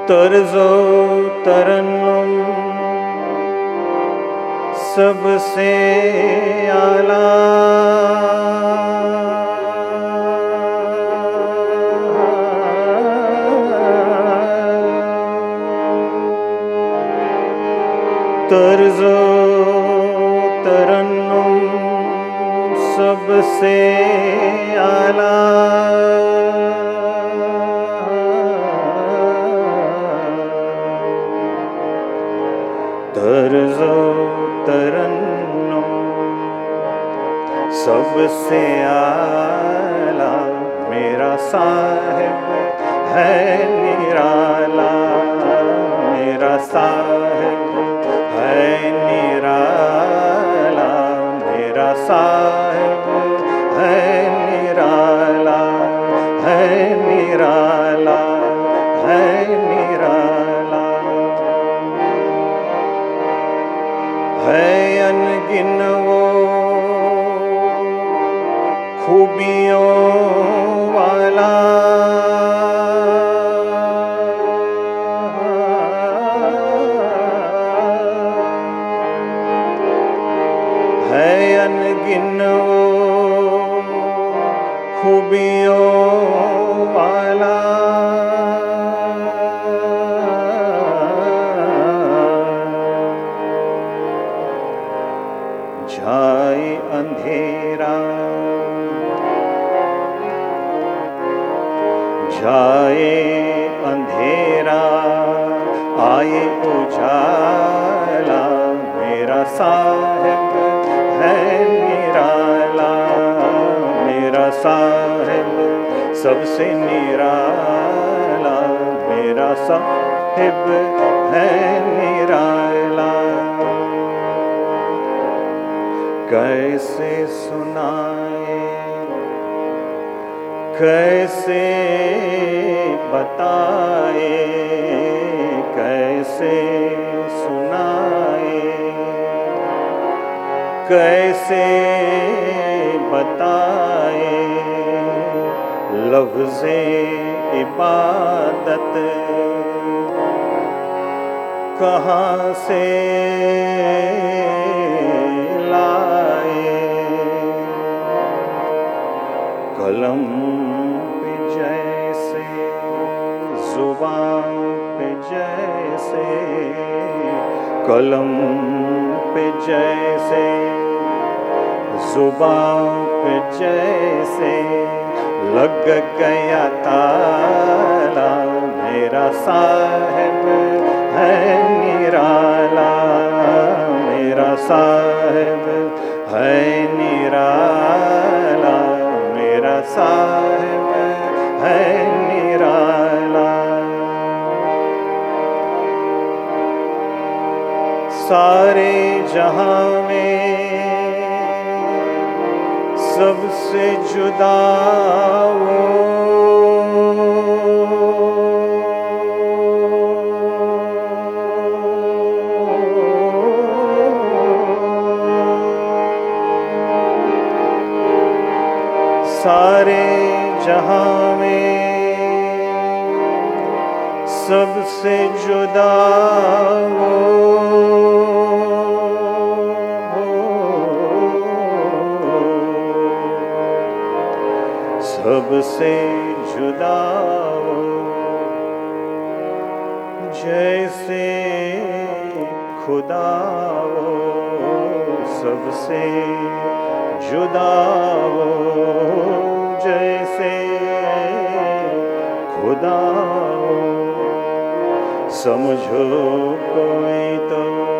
तर्जो तरन्नुम सबसे आला तर्जो तरन्नुम सबसे आला तर्जो तरन्नुम सबसे आला मेरा साहिब है निराला, मेरा साहिब है निराला, मेरा साहिब है निराला, है निराला, है निराला, है अनगिन वो खूबियों वाला, है अनगिन वो खूबियों वाला, जाए अंधेरा जाए अंधेरा आए उजाला, मेरा साहिब है निराला, मेरा साहिब सबसे निराला, मेरा साहिब है निराला। कैसे सुनाए कैसे बताए, कैसे सुनाए कैसे बताए, लफ्ज़े इबादत कहाँ से लाए, कलम पे जैसे जुबान पे जैसे, कलम पे जैसे जुबान पे जैसे लग गया ताला, मेरा साहिब है निराला, मेरा साहिब है निराला, मेरा साहिब है निराला। सारे जहां में सबसे जुदा वो, सारे जहां में सबसे जुदा वो, सबसे जुदा वो, जैसे खुदा वो, सबसे जुदा वो, जैसे खुदा हो। समझो कोई तो,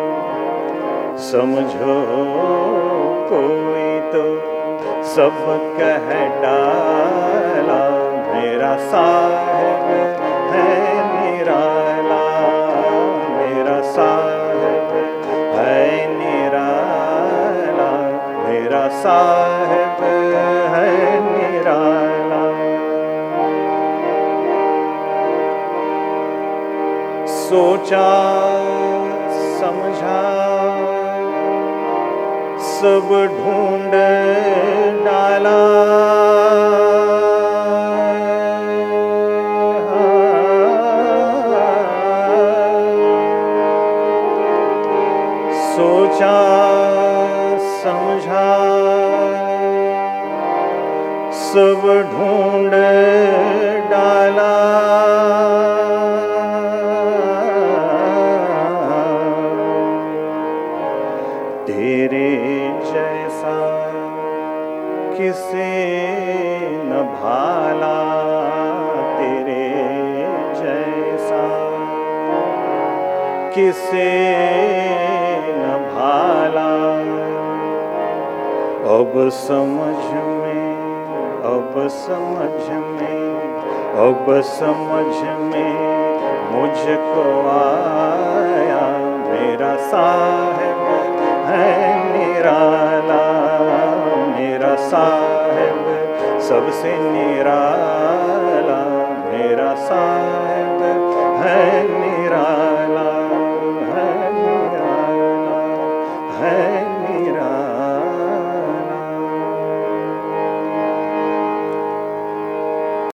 समझो कोई तो, सब कह डाला, मेरा साहिब है निराला, मेरा साहिब है निराला, मेरा साहिब है निराला। सोचा समझा सब ढूंढ डाला, देखा सब ढूंढ डाला, तेरे जैसा किसे न भाला, तेरे जैसा किसे न भाला। अब समझ में, अब समझ में, अब समझ में मुझको आया, मेरा साहिब है निराला, मेरा साहिब सबसे निराला, मेरा साहिब है निराला।